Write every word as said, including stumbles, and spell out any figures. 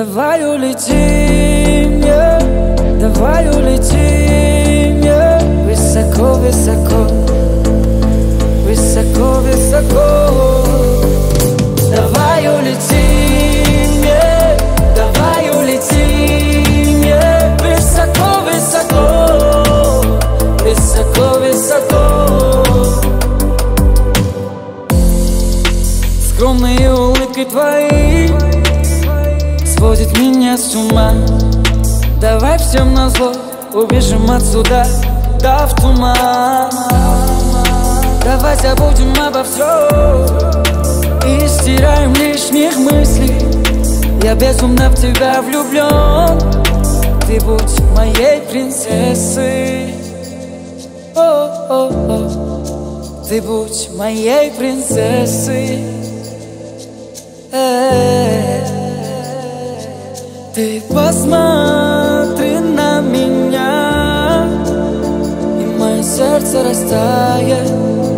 Давай улетим, yeah. Давай улетим, yeah. Высоко, высоко, высоко, высоко. Давай улетим, yeah. Давай улетим, yeah. Высоко, высоко, высоко, высоко. Скромные улыбки твои сводит меня с ума. Давай всем назло убежим отсюда, да в туман. Давай забудем обо всем и стираем лишних мыслей. Я безумно в тебя влюблен. Ты будь моей принцессой. О-о-о. Ты будь моей принцессой. Э-э-э. Ты посмотри на меня, и мое сердце растает.